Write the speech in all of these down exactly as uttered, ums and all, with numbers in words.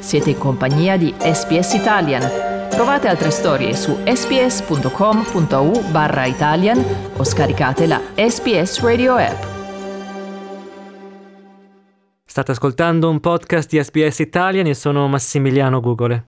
Siete in compagnia di S B S Italian. Trovate altre storie su sbs.com.au barra Italian o scaricate la S B S Radio app. State ascoltando un podcast di S B S Italian e sono Massimiliano Gugole.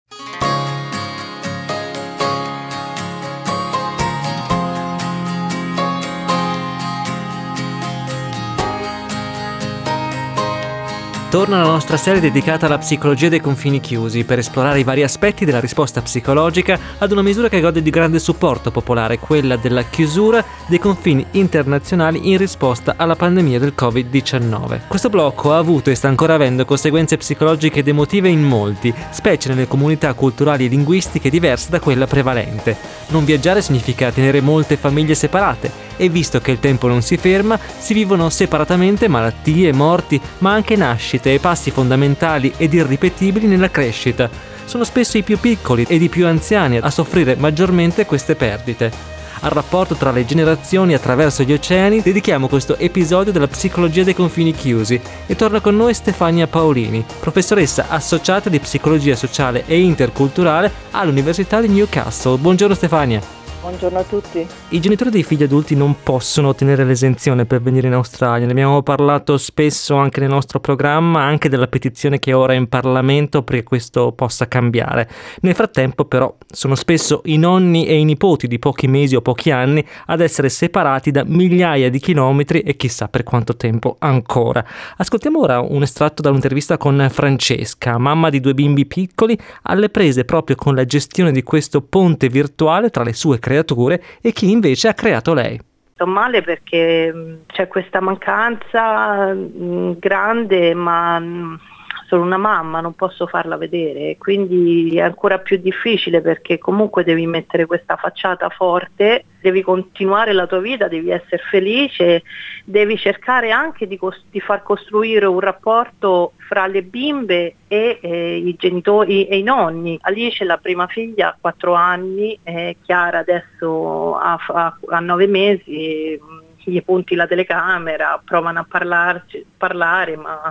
Torna la nostra serie dedicata alla psicologia dei confini chiusi per esplorare i vari aspetti della risposta psicologica ad una misura che gode di grande supporto popolare, quella della chiusura dei confini internazionali in risposta alla pandemia del covid diciannove. Questo blocco ha avuto e sta ancora avendo conseguenze psicologiche ed emotive in molti, specie nelle comunità culturali e linguistiche diverse da quella prevalente. Non viaggiare significa tenere molte famiglie separate e visto che il tempo non si ferma, si vivono separatamente malattie, morti, ma anche nascite e passi fondamentali ed irripetibili nella crescita. Sono spesso i più piccoli ed i più anziani a soffrire maggiormente queste perdite. Al rapporto tra le generazioni attraverso gli oceani dedichiamo questo episodio della psicologia dei confini chiusi e torna con noi Stefania Paolini, professoressa associata di psicologia sociale e interculturale all'Università di Newcastle. Buongiorno Stefania. Buongiorno a tutti. I genitori dei figli adulti non possono ottenere l'esenzione per venire in Australia. Ne abbiamo parlato spesso anche nel nostro programma, anche della petizione che è ora in Parlamento perché questo possa cambiare. Nel frattempo però sono spesso i nonni e i nipoti di pochi mesi o pochi anni ad essere separati da migliaia di chilometri e chissà per quanto tempo ancora. Ascoltiamo ora un estratto da un'intervista con Francesca, mamma di due bimbi piccoli, alle prese proprio con la gestione di questo ponte virtuale tra le sue creature e chi invece ha creato lei. Sto male perché c'è questa mancanza mh, grande, ma mh, sono una mamma, non posso farla vedere, quindi è ancora più difficile perché comunque devi mettere questa facciata forte, devi continuare la tua vita, devi essere felice, devi cercare anche di, cos- di far costruire un rapporto fra le bimbe e eh, i genitori e i nonni. Alice, la prima figlia, ha quattro anni, eh, Chiara adesso ha, ha, ha nove mesi, gli punti la telecamera, provano a parlarci, parlare, ma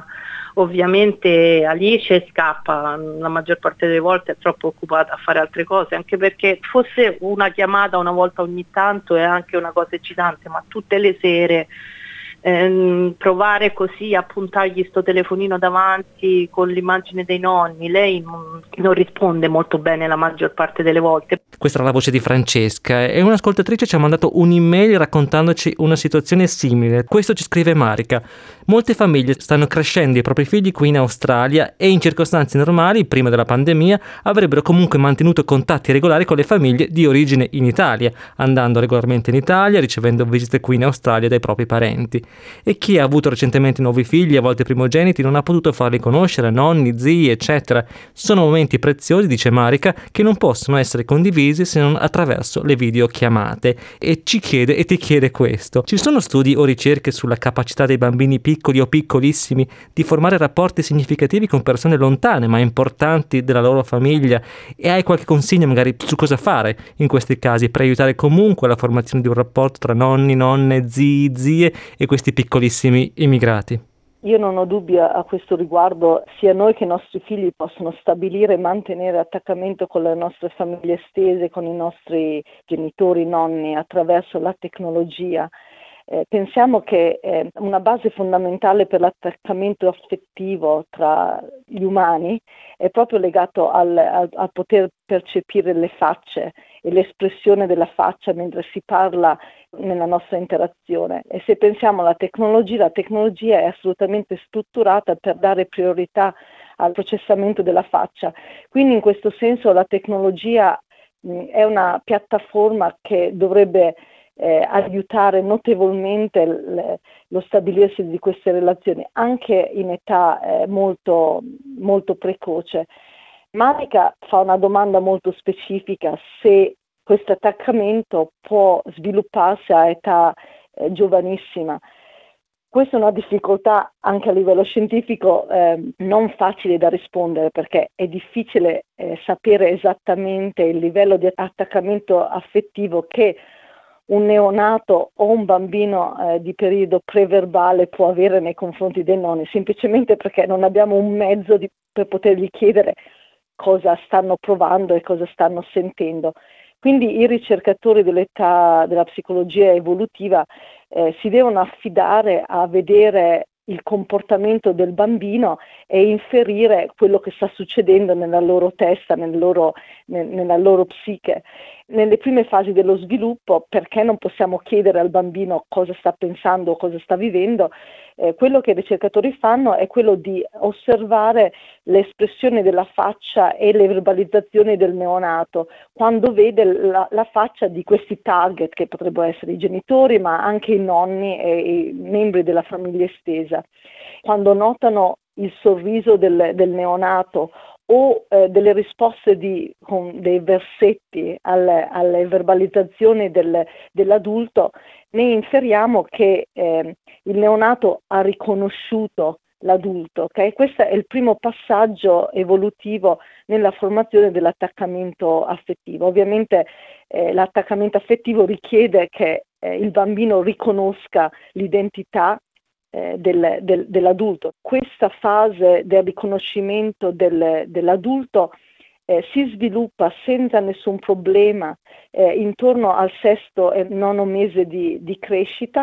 ovviamente Alice scappa, la maggior parte delle volte è troppo occupata a fare altre cose, anche perché fosse una chiamata una volta ogni tanto è anche una cosa eccitante, ma tutte le sere ehm, provare così a puntargli sto telefonino davanti con l'immagine dei nonni, lei non, non risponde molto bene la maggior parte delle volte. Questa era la voce di Francesca e un'ascoltatrice ci ha mandato un'email raccontandoci una situazione simile. Questo ci scrive Marica. Molte famiglie stanno crescendo i propri figli qui in Australia e in circostanze normali, prima della pandemia, avrebbero comunque mantenuto contatti regolari con le famiglie di origine in Italia, andando regolarmente in Italia, ricevendo visite qui in Australia dai propri parenti. E chi ha avuto recentemente nuovi figli, a volte primogeniti, non ha potuto farli conoscere, nonni, zii, eccetera. Sono momenti preziosi, dice Marica, che non possono essere condivisi se non attraverso le videochiamate. E ci chiede e ti chiede questo: ci sono studi o ricerche sulla capacità dei bambini piccoli o piccolissimi di formare rapporti significativi con persone lontane ma importanti della loro famiglia, e hai qualche consiglio magari su cosa fare in questi casi per aiutare comunque la formazione di un rapporto tra nonni, nonne, zii, zie e questi piccolissimi immigrati? Io non ho dubbi a questo riguardo, sia noi che i nostri figli possono stabilire e mantenere attaccamento con le nostre famiglie estese, con i nostri genitori, nonni, attraverso la tecnologia. Eh, pensiamo che eh, una base fondamentale per l'attaccamento affettivo tra gli umani è proprio legato al, al, al poter percepire le facce e l'espressione della faccia mentre si parla nella nostra interazione. E se pensiamo alla tecnologia, la tecnologia è assolutamente strutturata per dare priorità al processamento della faccia. Quindi in questo senso la tecnologia mh, è una piattaforma che dovrebbe Eh, aiutare notevolmente l- lo stabilirsi di queste relazioni anche in età eh, molto, molto precoce. Marica fa una domanda molto specifica: se questo attaccamento può svilupparsi a età eh, giovanissima. Questa è una difficoltà anche a livello scientifico eh, non facile da rispondere, perché è difficile eh, sapere esattamente il livello di attaccamento affettivo che un neonato o un bambino eh, di periodo preverbale può avere nei confronti dei nonni, semplicemente perché non abbiamo un mezzo di, per potergli chiedere cosa stanno provando e cosa stanno sentendo. Quindi i ricercatori dell'età della psicologia evolutiva eh, si devono affidare a vedere il comportamento del bambino e inferire quello che sta succedendo nella loro testa, nel loro, nel, nella loro psiche. Nelle prime fasi dello sviluppo, perché non possiamo chiedere al bambino cosa sta pensando o cosa sta vivendo, eh, quello che i ricercatori fanno è quello di osservare l'espressione della faccia e le verbalizzazioni del neonato quando vede la, la faccia di questi target, che potrebbero essere i genitori, ma anche i nonni e i membri della famiglia estesa. Quando notano il sorriso del, del neonato o eh, delle risposte di, con dei versetti alle, alle verbalizzazioni del, dell'adulto, ne inferiamo che eh, il neonato ha riconosciuto l'adulto. Okay? Questo è il primo passaggio evolutivo nella formazione dell'attaccamento affettivo. Ovviamente eh, l'attaccamento affettivo richiede che eh, il bambino riconosca l'identità Eh, del, del, dell'adulto. Questa fase del riconoscimento del, dell'adulto eh, si sviluppa senza nessun problema eh, intorno al sesto e nono mese di, di crescita,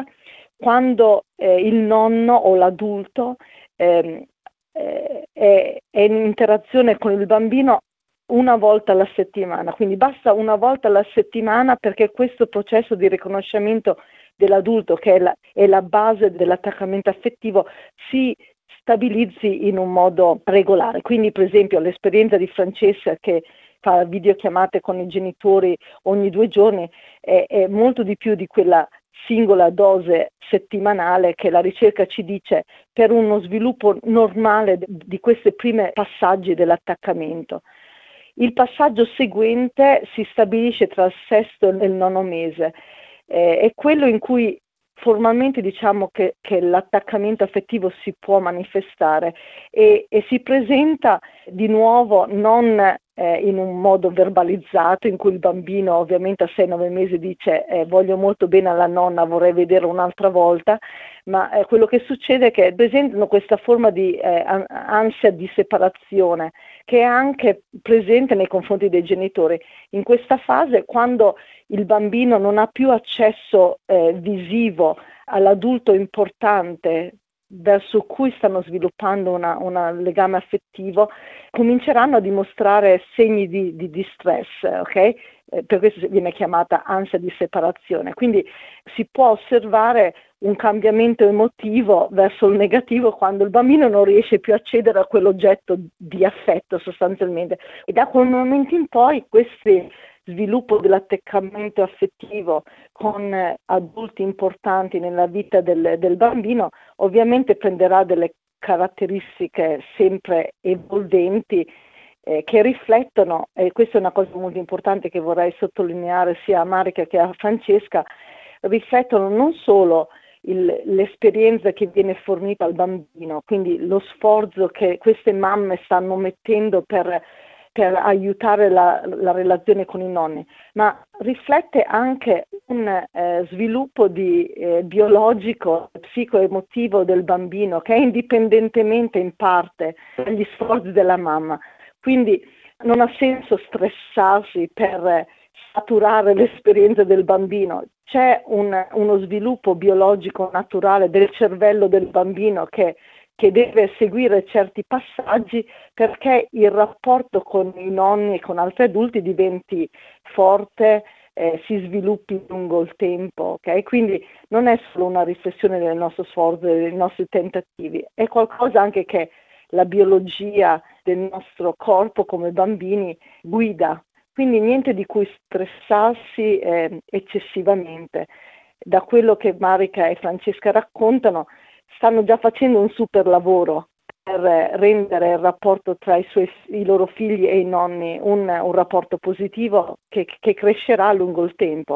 quando eh, il nonno o l'adulto eh, eh, è, è in interazione con il bambino una volta alla settimana. Quindi basta una volta alla settimana perché questo processo di riconoscimento dell'adulto, che è la, è la base dell'attaccamento affettivo, si stabilizzi in un modo regolare. Quindi, per esempio, l'esperienza di Francesca, che fa videochiamate con i genitori ogni due giorni, è, è molto di più di quella singola dose settimanale che la ricerca ci dice per uno sviluppo normale di questi primi passaggi dell'attaccamento. Il passaggio seguente si stabilisce tra il sesto e il nono mese. Eh, è quello in cui formalmente diciamo che, che l'attaccamento affettivo si può manifestare e, e si presenta di nuovo non eh, in un modo verbalizzato in cui il bambino ovviamente a sei nove mesi dice eh, voglio molto bene alla nonna, vorrei vedere un'altra volta, ma eh, quello che succede è che presentano questa forma di eh, ansia di separazione che è anche presente nei confronti dei genitori. In questa fase, quando il bambino non ha più accesso eh, visivo all'adulto importante verso cui stanno sviluppando una, una legame affettivo, cominceranno a dimostrare segni di, di distress, ok? Eh, per questo viene chiamata ansia di separazione. Quindi si può osservare un cambiamento emotivo verso il negativo quando il bambino non riesce più a accedere a quell'oggetto di affetto sostanzialmente. E da quel momento in poi questi sviluppo dell'attaccamento affettivo con eh, adulti importanti nella vita del, del bambino ovviamente prenderà delle caratteristiche sempre evolventi eh, che riflettono, e questa è una cosa molto importante che vorrei sottolineare sia a Marica che a Francesca, riflettono non solo il, l'esperienza che viene fornita al bambino, quindi lo sforzo che queste mamme stanno mettendo per per aiutare la, la relazione con i nonni, ma riflette anche un eh, sviluppo di, eh, biologico, psicoemotivo del bambino che è indipendentemente in parte dagli sforzi della mamma. Quindi non ha senso stressarsi per saturare l'esperienza del bambino. C'è un, uno sviluppo biologico naturale del cervello del bambino che che deve seguire certi passaggi perché il rapporto con i nonni e con altri adulti diventi forte, eh, si sviluppi lungo il tempo, ok? Quindi non è solo una riflessione del nostro sforzo, dei nostri tentativi, è qualcosa anche che la biologia del nostro corpo come bambini guida, quindi niente di cui stressarsi eh, eccessivamente. Da quello che Marica e Francesca raccontano, stanno già facendo un super lavoro per rendere il rapporto tra i, suoi, i loro figli e i nonni un, un rapporto positivo che, che crescerà lungo il tempo.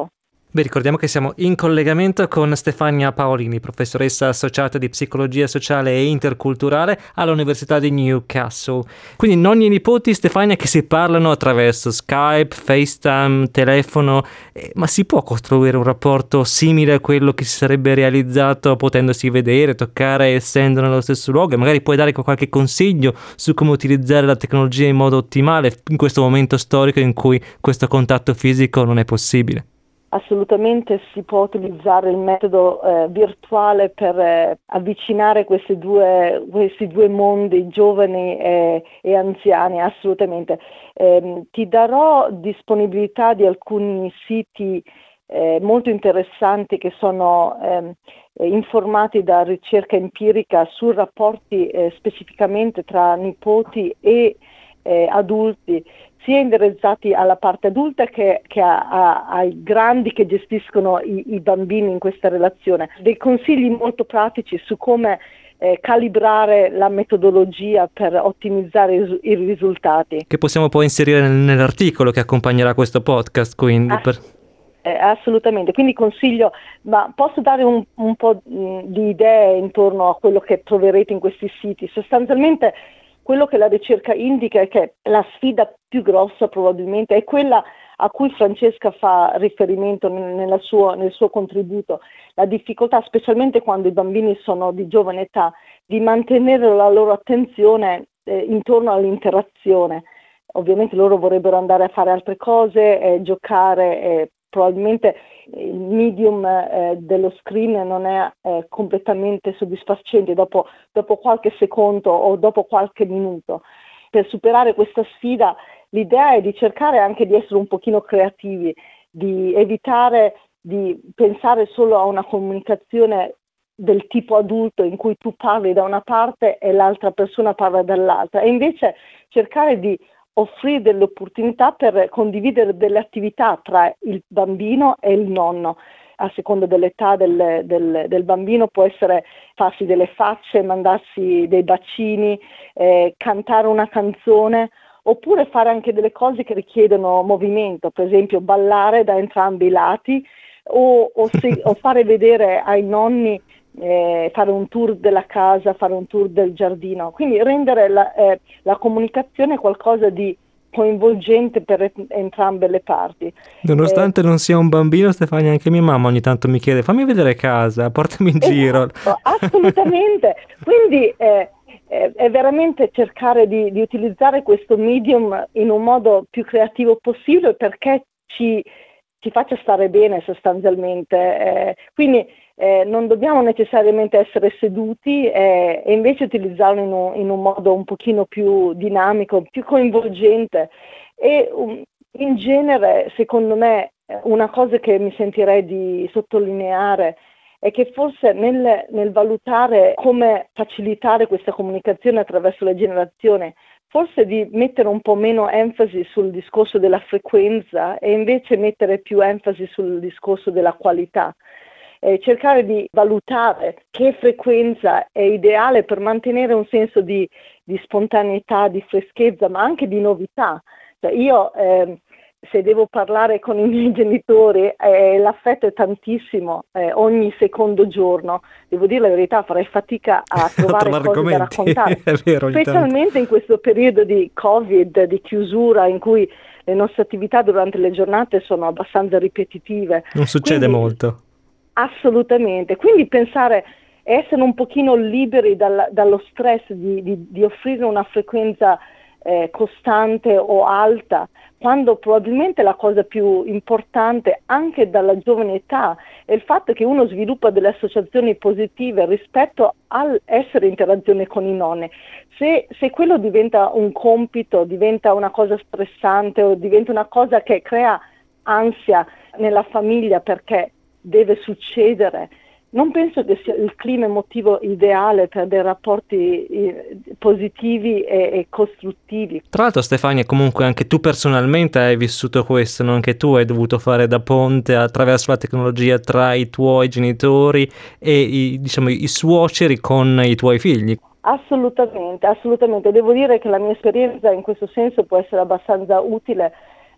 Beh, ricordiamo che siamo in collegamento con Stefania Paolini, professoressa associata di psicologia sociale e interculturale all'Università di Newcastle. Quindi nonni e nipoti, Stefania, che si parlano attraverso Skype, FaceTime, telefono, eh, ma si può costruire un rapporto simile a quello che si sarebbe realizzato potendosi vedere, toccare, essendo nello stesso luogo? E magari puoi dare qualche consiglio su come utilizzare la tecnologia in modo ottimale in questo momento storico in cui questo contatto fisico non è possibile? Assolutamente si può utilizzare il metodo eh, virtuale per eh, avvicinare questi due, questi due mondi, giovani e, e anziani, assolutamente. Eh, ti darò disponibilità di alcuni siti eh, molto interessanti che sono eh, informati da ricerca empirica su rapporti eh, specificamente tra nipoti e eh, adulti, sia indirizzati alla parte adulta che, che a, a, ai grandi che gestiscono i, i bambini in questa relazione. Dei consigli molto pratici su come eh, calibrare la metodologia per ottimizzare i, i risultati. Che possiamo poi inserire nel, nell'articolo che accompagnerà questo podcast, quindi. Ass- per... eh, assolutamente, quindi consiglio, ma posso dare un, un po' di idee intorno a quello che troverete in questi siti. Sostanzialmente quello che la ricerca indica è che la sfida più grossa probabilmente è quella a cui Francesca fa riferimento nella suo, nel suo contributo, la difficoltà, specialmente quando i bambini sono di giovane età, di mantenere la loro attenzione eh, intorno all'interazione. Ovviamente loro vorrebbero andare a fare altre cose, eh, giocare, eh, probabilmente il medium eh, dello screen non è eh, completamente soddisfacente dopo, dopo qualche secondo o dopo qualche minuto. Per superare questa sfida l'idea è di cercare anche di essere un pochino creativi, di evitare di pensare solo a una comunicazione del tipo adulto in cui tu parli da una parte e l'altra persona parla dall'altra, e invece cercare di offrire delle opportunità per condividere delle attività tra il bambino e il nonno. A seconda dell'età del, del, del bambino può essere farsi delle facce, mandarsi dei bacini, eh, cantare una canzone, oppure fare anche delle cose che richiedono movimento, per esempio ballare da entrambi i lati o, o, se, o fare vedere ai nonni, eh, fare un tour della casa, fare un tour del giardino. Quindi rendere la, eh, la comunicazione qualcosa di coinvolgente per et- entrambe le parti. Nonostante eh, non sia un bambino, Stefania, anche mia mamma ogni tanto mi chiede: fammi vedere casa, portami in giro. Esatto, assolutamente. Quindi eh, eh, è veramente cercare di, di utilizzare questo medium in un modo più creativo possibile, perché ci, ci faccia stare bene sostanzialmente. Eh, quindi eh, non dobbiamo necessariamente essere seduti eh, e invece utilizzarlo in un, in un modo un pochino più dinamico, più coinvolgente. E um, in genere, secondo me, una cosa che mi sentirei di sottolineare è che forse nel, nel valutare come facilitare questa comunicazione attraverso le generazioni, forse di mettere un po' meno enfasi sul discorso della frequenza e invece mettere più enfasi sul discorso della qualità. Eh, cercare di valutare che frequenza è ideale per mantenere un senso di, di spontaneità, di freschezza, ma anche di novità. Cioè io eh, se devo parlare con i miei genitori, eh, l'affetto è tantissimo, eh, ogni secondo giorno, devo dire la verità, farei fatica a trovare cose argomenti. da raccontare, È vero, specialmente in questo periodo di Covid, di chiusura, in cui le nostre attività durante le giornate sono abbastanza ripetitive. Non succede Quindi, molto. assolutamente, quindi pensare, essere un pochino liberi dal, dallo stress di, di, di offrire una frequenza eh, costante o alta, quando probabilmente la cosa più importante anche dalla giovane età è il fatto che uno sviluppa delle associazioni positive rispetto all'essere in interazione con i nonni. Se, se quello diventa un compito, diventa una cosa stressante o diventa una cosa che crea ansia nella famiglia perché deve succedere, non penso che sia il clima emotivo ideale per dei rapporti eh, positivi e, e costruttivi. Tra l'altro, Stefania, comunque anche tu personalmente hai vissuto questo, no? Anche tu hai dovuto fare da ponte attraverso la tecnologia tra i tuoi genitori e i, diciamo, i suoceri con i tuoi figli. Assolutamente, assolutamente. Devo dire che la mia esperienza in questo senso può essere abbastanza utile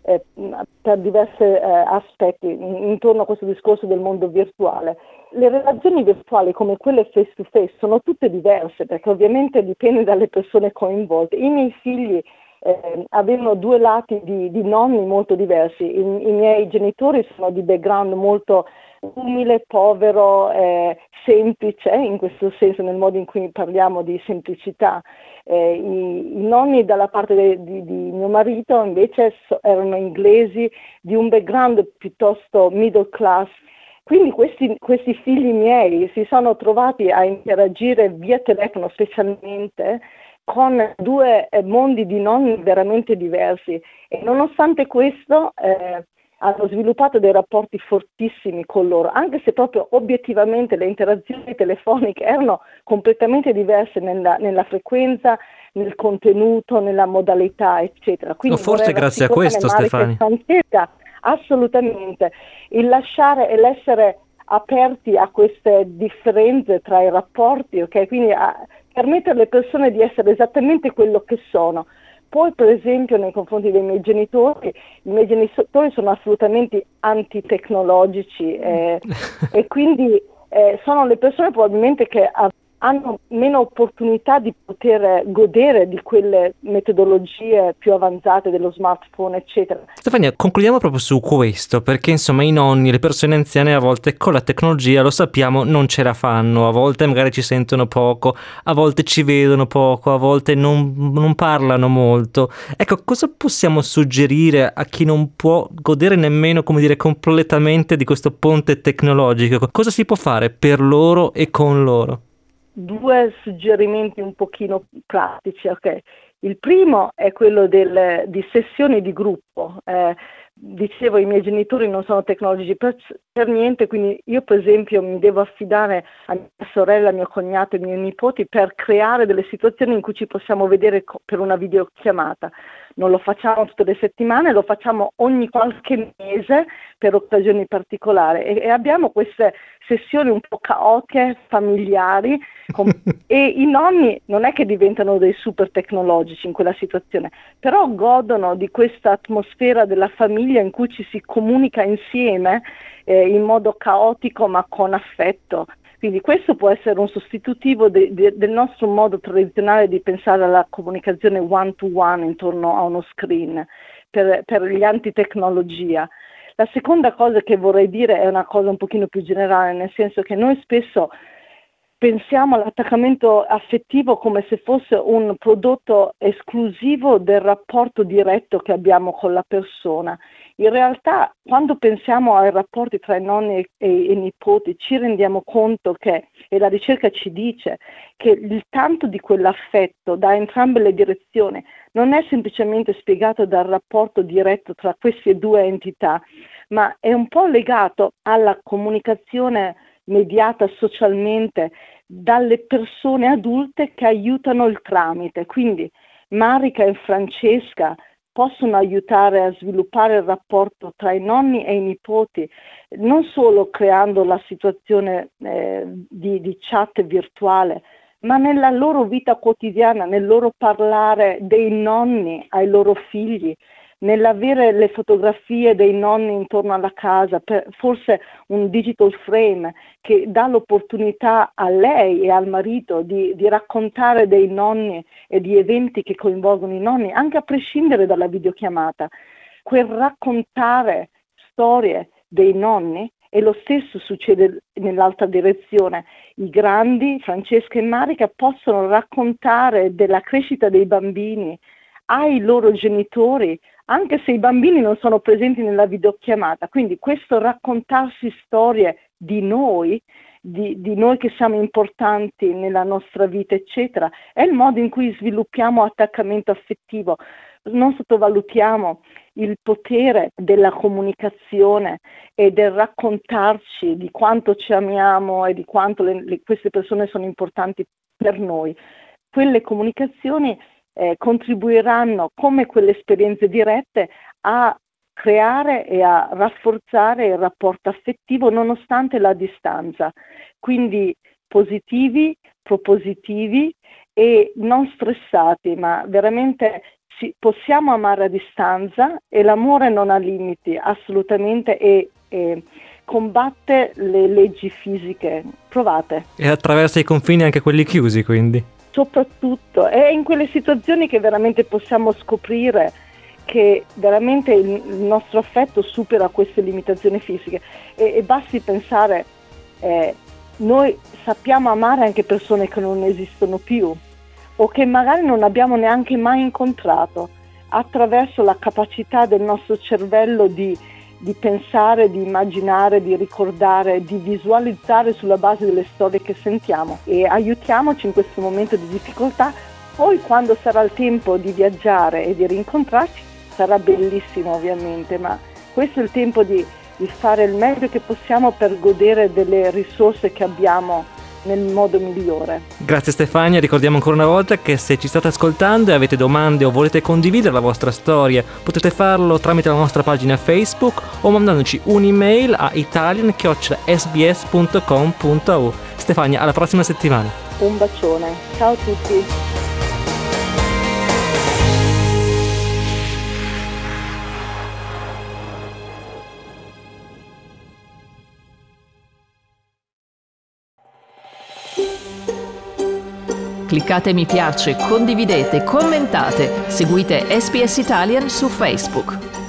eh, per diversi eh, aspetti intorno a questo discorso del mondo virtuale. Le relazioni virtuali come quelle face to face sono tutte diverse, perché ovviamente dipende dalle persone coinvolte. I miei figli eh, avevano due lati di, di nonni molto diversi. I, I miei genitori sono di background molto umile, povero, eh, semplice, in questo senso, nel modo in cui parliamo di semplicità. Eh, i, I nonni dalla parte de, di, di mio marito invece so, erano inglesi, di un background piuttosto middle class. Quindi questi, questi figli miei si sono trovati a interagire via telefono specialmente con due eh, mondi di nonni veramente diversi, e nonostante questo eh, hanno sviluppato dei rapporti fortissimi con loro, anche se proprio obiettivamente le interazioni telefoniche erano completamente diverse nella, nella frequenza, nel contenuto, nella modalità, eccetera. Quindi O forse grazie a questo, Marica e Stefania. Francesca, assolutamente, il lasciare e l'essere aperti a queste differenze tra i rapporti, ok? Quindi a permettere alle persone di essere esattamente quello che sono. Poi, per esempio, nei confronti dei miei genitori, i miei genitori sono assolutamente antitecnologici eh, e quindi eh, sono le persone probabilmente che ha- hanno meno opportunità di poter godere di quelle metodologie più avanzate dello smartphone, eccetera. Stefania, concludiamo proprio su questo, perché insomma i nonni, le persone anziane a volte con la tecnologia, lo sappiamo, non ce la fanno, a volte magari ci sentono poco, a volte ci vedono poco, a volte non, non parlano molto. Ecco, cosa possiamo suggerire a chi non può godere nemmeno, come dire, completamente di questo ponte tecnologico? Cosa si può fare per loro e con loro? Due suggerimenti un pochino pratici, ok? Il primo è quello del, di sessioni di gruppo. Eh, dicevo, i miei genitori non sono tecnologici per, per niente, quindi io per esempio mi devo affidare a mia sorella, a mio cognato e ai miei nipoti per creare delle situazioni in cui ci possiamo vedere co- per una videochiamata. Non lo facciamo tutte le settimane, lo facciamo ogni qualche mese per occasioni particolari e, e abbiamo queste sessioni un po' caotiche, familiari, con, e i nonni non è che diventano dei super tecnologici in quella situazione, però godono di questa atmosfera della famiglia in cui ci si comunica insieme eh, in modo caotico ma con affetto. Quindi questo può essere un sostitutivo de, de, del nostro modo tradizionale di pensare alla comunicazione one-to-one intorno a uno screen per, per gli antitecnologia. La seconda cosa che vorrei dire è una cosa un pochino più generale, nel senso che noi spesso pensiamo all'attaccamento affettivo come se fosse un prodotto esclusivo del rapporto diretto che abbiamo con la persona. In realtà, quando pensiamo ai rapporti tra i nonni e, e i nipoti, ci rendiamo conto che, e la ricerca ci dice, che il tanto di quell'affetto da entrambe le direzioni non è semplicemente spiegato dal rapporto diretto tra queste due entità, ma è un po' legato alla comunicazione mediata socialmente dalle persone adulte che aiutano il tramite. Quindi Marica e Francesca possono aiutare a sviluppare il rapporto tra i nonni e i nipoti, non solo creando la situazione eh, di, di chat virtuale, ma nella loro vita quotidiana, nel loro parlare dei nonni ai loro figli, nell'avere le fotografie dei nonni intorno alla casa, per, forse un digital frame che dà l'opportunità a lei e al marito di, di raccontare dei nonni e di eventi che coinvolgono i nonni, anche a prescindere dalla videochiamata. Quel raccontare storie dei nonni, e lo stesso succede nell'altra direzione. I grandi, Francesca e Marica, possono raccontare della crescita dei bambini ai loro genitori, anche se i bambini non sono presenti nella videochiamata. Quindi questo raccontarsi storie di noi, di, di noi che siamo importanti nella nostra vita, eccetera, è il modo in cui sviluppiamo attaccamento affettivo. Non sottovalutiamo il potere della comunicazione e del raccontarci di quanto ci amiamo e di quanto le, le, queste persone sono importanti per noi. Quelle comunicazioni eh, contribuiranno, come quelle esperienze dirette, a creare e a rafforzare il rapporto affettivo nonostante la distanza. Quindi positivi, propositivi e non stressati, ma veramente si, possiamo amare a distanza e l'amore non ha limiti assolutamente e, e combatte le leggi fisiche provate. E attraversa i confini anche quelli chiusi, quindi. Soprattutto è in quelle situazioni che veramente possiamo scoprire che veramente il, il nostro affetto supera queste limitazioni fisiche e, e basti pensare, eh, noi sappiamo amare anche persone che non esistono più o che magari non abbiamo neanche mai incontrato, attraverso la capacità del nostro cervello di, di pensare, di immaginare, di ricordare, di visualizzare sulla base delle storie che sentiamo, e aiutiamoci in questo momento di difficoltà. Poi quando sarà il tempo di viaggiare e di rincontrarci sarà bellissimo ovviamente, ma questo è il tempo di, di fare il meglio che possiamo per godere delle risorse che abbiamo nel modo migliore. Grazie Stefania, ricordiamo ancora una volta che se ci state ascoltando e avete domande o volete condividere la vostra storia, potete farlo tramite la nostra pagina Facebook o mandandoci un'email a italian chiocciola s b s punto com punto a u. Stefania, alla prossima settimana. Un bacione, ciao a tutti. Cliccate mi piace, condividete, commentate, seguite S B S Italian su Facebook.